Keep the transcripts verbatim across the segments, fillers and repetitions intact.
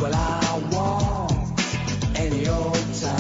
Well, I want any old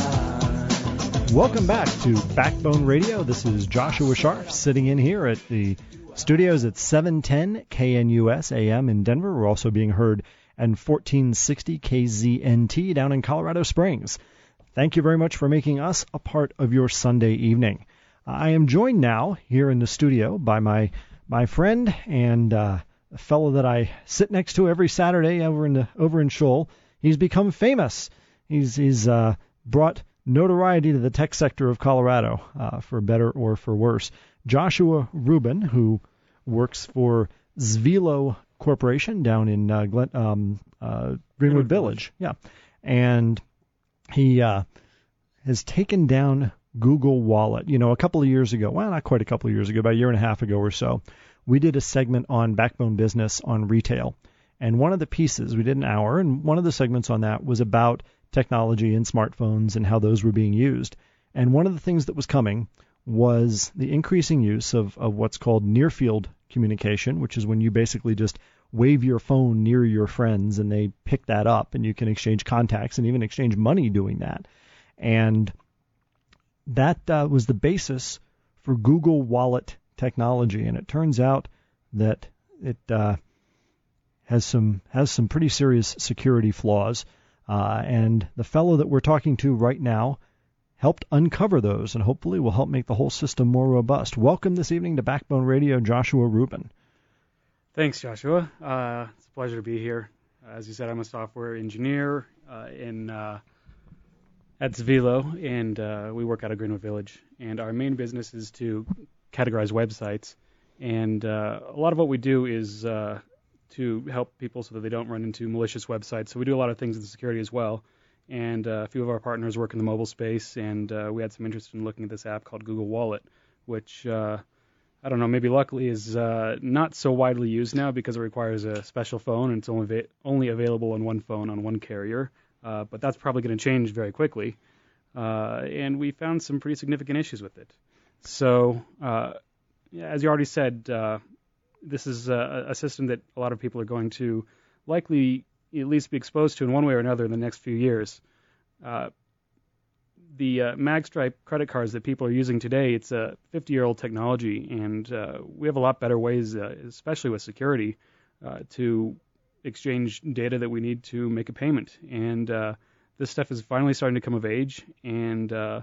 time. Welcome back to Backbone Radio. This is Joshua Sharf sitting in here at the studios at seven ten K N U S A M in Denver. We're also being heard at fourteen sixty K Z N T down in Colorado Springs. Thank you very much for making us a part of your Sunday evening. I am joined now here in the studio by my my friend and uh, a fellow that I sit next to every Saturday over in the over in Shoal. He's become famous. He's he's uh, brought notoriety to the tech sector of Colorado, uh, for better or for worse. Joshua Rubin, who works for Zvilo Corporation down in uh, Glen, um, uh, Greenwood Village. Yeah, and he uh, has taken down Google Wallet. You know, a couple of years ago, well, not quite a couple of years ago, about a year and a half ago or so, we did a segment on Backbone Business on retail. And one of the pieces, we did an hour, and one of the segments on that was about technology and smartphones and how those were being used. And one of the things that was coming was the increasing use of, of what's called near-field communication, which is when you basically just wave your phone near your friends and they pick that up and you can exchange contacts and even exchange money doing that. And that uh, was the basis for Google Wallet technology. And it turns out that it uh, has some has some pretty serious security flaws. Uh, and the fellow that we're talking to right now helped uncover those and hopefully will help make the whole system more robust. Welcome this evening to Backbone Radio, Joshua Rubin. Thanks, Joshua. Uh, it's a pleasure to be here. As you said, I'm a software engineer uh, in uh, at Zvilo, and uh, we work out of Greenwood Village. And our main business is to categorize websites. And uh, a lot of what we do is uh, to help people so that they don't run into malicious websites. So we do a lot of things in security as well. And uh, a few of our partners work in the mobile space, and uh, we had some interest in looking at this app called Google Wallet, which, uh, I don't know, maybe luckily is uh, not so widely used now because it requires a special phone, and it's only, va- only available on one phone on one carrier. Uh, but that's probably going to change very quickly. Uh, and we found some pretty significant issues with it. So, uh, as you already said, uh, this is a, a system that a lot of people are going to likely at least be exposed to in one way or another in the next few years. Uh, the uh, MagStripe credit cards that people are using today, it's a fifty-year-old technology, and uh, we have a lot better ways, uh, especially with security, uh, to exchange data that we need to make a payment. And uh, this stuff is finally starting to come of age, and uh,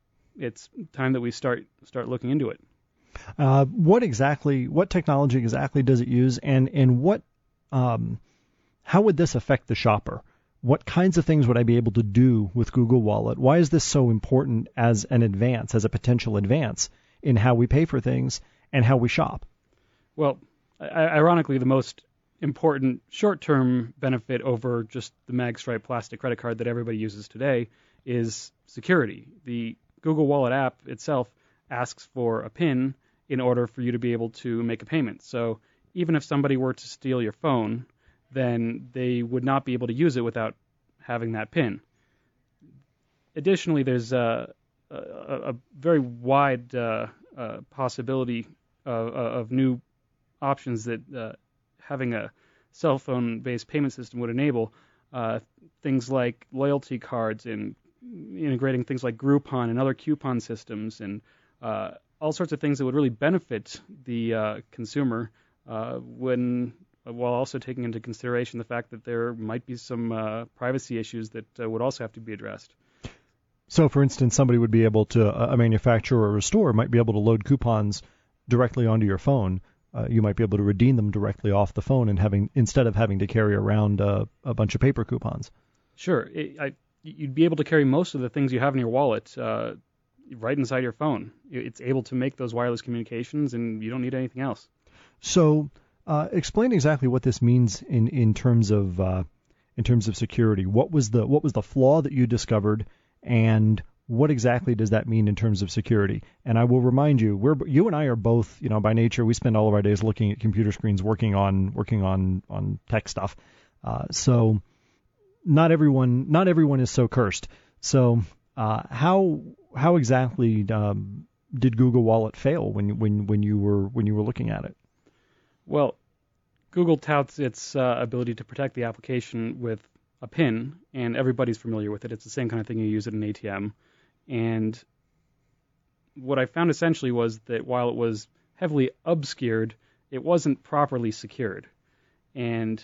it's time that we start start looking into it. Uh, what exactly, what technology exactly does it use, and and what, um, how would this affect the shopper? What kinds of things would I be able to do with Google Wallet? Why is this so important as an advance, as a potential advance in how we pay for things and how we shop? Well, ironically, the most important short-term benefit over just the MagStripe plastic credit card that everybody uses today is security. The Google Wallet app itself asks for a PIN in order for you to be able to make a payment. So even if somebody were to steal your phone, then they would not be able to use it without having that PIN. Additionally, there's a, a, a very wide uh, uh, possibility of, of new options that uh, having a cell phone-based payment system would enable. Uh, things like loyalty cards and integrating things like Groupon and other coupon systems and uh, all sorts of things that would really benefit the uh, consumer uh, when while also taking into consideration the fact that there might be some uh, privacy issues that uh, would also have to be addressed. So, for instance, somebody would be able to, a manufacturer or a store might be able to load coupons directly onto your phone. Uh, you might be able to redeem them directly off the phone and having instead of having to carry around uh, a bunch of paper coupons. Sure. It, I, you'd be able to carry most of the things you have in your wallet uh, right inside your phone. It's able to make those wireless communications, and you don't need anything else. So, uh, explain exactly what this means in in terms of uh, in terms of security. What was the what was the flaw that you discovered, and what exactly does that mean in terms of security? And I will remind you, we're you and I are both, you know, by nature, we spend all of our days looking at computer screens, working on working on on tech stuff. Uh, so not everyone not everyone is so cursed. So uh, how how exactly um, did Google Wallet fail when when when you were when you were looking at it? Well, Google touts its uh, ability to protect the application with a PIN, and everybody's familiar with it. It's the same kind of thing you use at an A T M. And what I found essentially was that while it was heavily obscured, it wasn't properly secured. And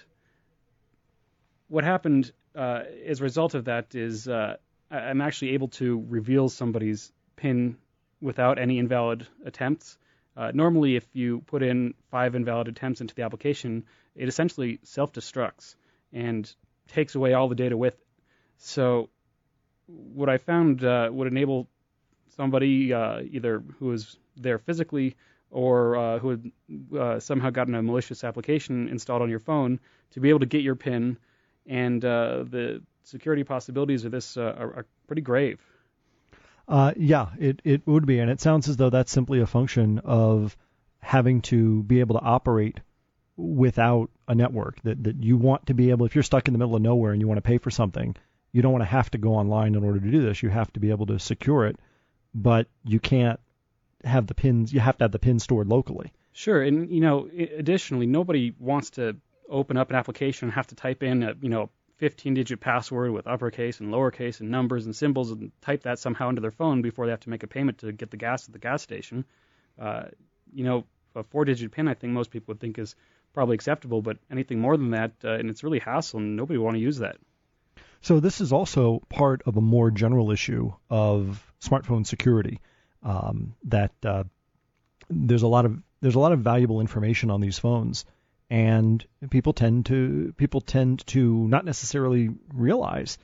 what happened uh, as a result of that is uh, I'm actually able to reveal somebody's PIN without any invalid attempts. Uh, normally, if you put in five invalid attempts into the application, it essentially self-destructs and takes away all the data with it. So what I found uh, would enable somebody uh, either who was there physically or uh, who had uh, somehow gotten a malicious application installed on your phone to be able to get your PIN, and uh, the security possibilities of this uh, are, are pretty grave. Uh, yeah, it, it would be, and it sounds as though that's simply a function of having to be able to operate without a network, that, that you want to be able, if you're stuck in the middle of nowhere and you want to pay for something, you don't want to have to go online in order to do this. You have to be able to secure it, but you can't have the pins, you have to have the pin stored locally. Sure, and, you know, additionally, nobody wants to open up an application and have to type in a, you know, fifteen-digit password with uppercase and lowercase and numbers and symbols and type that somehow into their phone before they have to make a payment to get the gas at the gas station. Uh, you know, a four-digit PIN, I think most people would think is probably acceptable, but anything more than that, uh, and it's really hassle, and nobody would want to use that. So this is also part of a more general issue of smartphone security. Um, that uh, there's a lot of there's a lot of valuable information on these phones, and people tend to people tend to not necessarily realize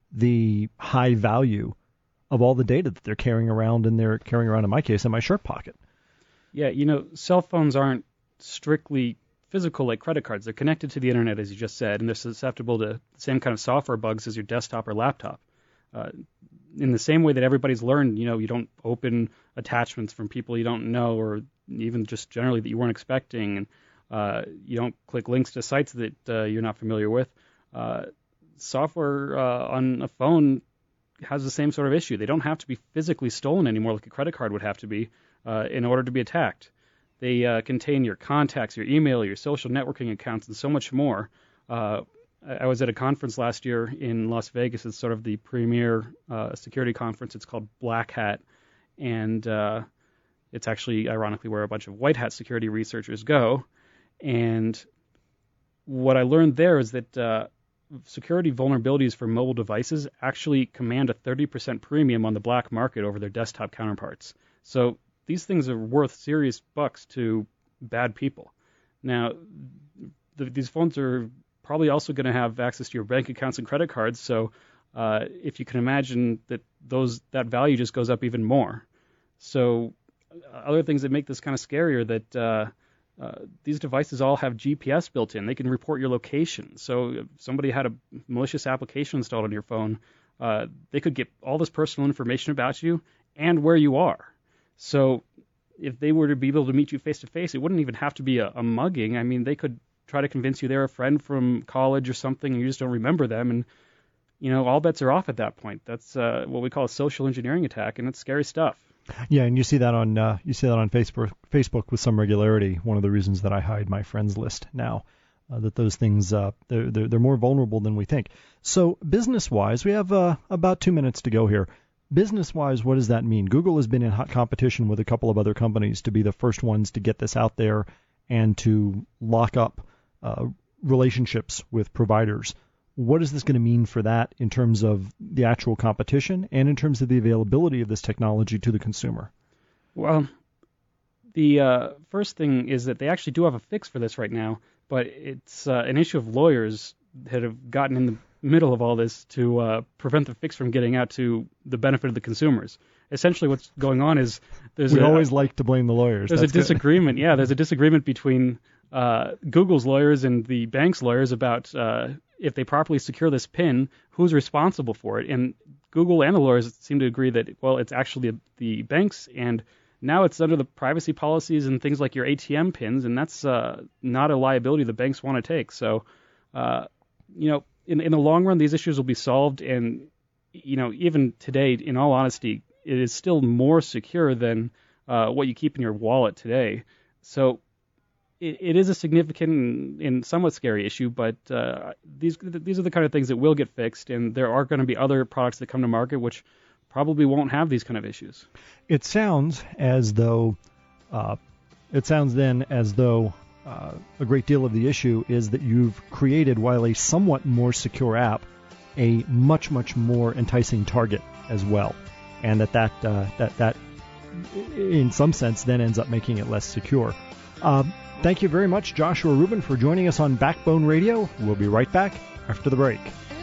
the high value of all the data that they're carrying around, and they're carrying around, in my case, in my shirt pocket. Yeah, you know, cell phones aren't strictly physical like credit cards. They're connected to the internet, as you just said, and they're susceptible to the same kind of software bugs as your desktop or laptop. Uh, in the same way that everybody's learned, you know, you don't open attachments from people you don't know, or even just generally that you weren't expecting, and uh, you don't click links to sites that uh, you're not familiar with. Uh, software uh, on a phone has the same sort of issue. They don't have to be physically stolen anymore like a credit card would have to be uh, in order to be attacked. They uh, contain your contacts, your email, your social networking accounts, and so much more. Uh, I was at a conference last year in Las Vegas. It's sort of the premier uh, security conference. It's called Black Hat, and uh, it's actually, ironically, where a bunch of white hat security researchers go. And what I learned there is that uh, security vulnerabilities for mobile devices actually command a thirty percent premium on the black market over their desktop counterparts. So these things are worth serious bucks to bad people. Now, the, these phones are probably also going to have access to your bank accounts and credit cards. So uh, if you can imagine that those that value just goes up even more. So uh, other things that make this kind of scarier that uh, uh, these devices all have G P S built in. They can report your location. So if somebody had a malicious application installed on your phone, uh, they could get all this personal information about you and where you are. So if they were to be able to meet you face to face, it wouldn't even have to be a, a mugging. I mean, they could try to convince you they're a friend from college or something, and you just don't remember them, and you know, all bets are off at that point. That's uh, what we call a social engineering attack, and it's scary stuff. Yeah, and you see that on uh, you see that on Facebook Facebook with some regularity. One of the reasons that I hide my friends list now, uh, that those things uh, they're, they're they're more vulnerable than we think. So business wise, we have uh, about two minutes to go here. Business wise, what does that mean? Google has been in hot competition with a couple of other companies to be the first ones to get this out there and to lock up uh, relationships with providers. What is this going to mean for that in terms of the actual competition and in terms of the availability of this technology to the consumer? Well, the uh, first thing is that they actually do have a fix for this right now, but it's uh, an issue of lawyers that have gotten in the middle of all this to uh, prevent the fix from getting out to the benefit of the consumers. Essentially what's going on is there's we a, always like to blame the lawyers. There's That's a disagreement. Yeah, there's a disagreement between uh, Google's lawyers and the bank's lawyers about uh, if they properly secure this PIN, who's responsible for it. And Google and the lawyers seem to agree that, well, it's actually the banks, and now it's under the privacy policies and things like your A T M pins, and that's uh, not a liability the banks want to take. So, uh, you know, in, in the long run, these issues will be solved, and, you know, even today, in all honesty, it is still more secure than uh, what you keep in your wallet today. So it, it is a significant and, and somewhat scary issue, but uh, these these are the kind of things that will get fixed, and there are going to be other products that come to market which probably won't have these kind of issues. It sounds as though uh, it sounds then as though uh, a great deal of the issue is that you've created, while a somewhat more secure app, a much much more enticing target as well, and that that uh, that that in some sense then ends up making it less secure. Uh, thank you very much, Joshua Rubin, for joining us on Backbone Radio. We'll be right back after the break.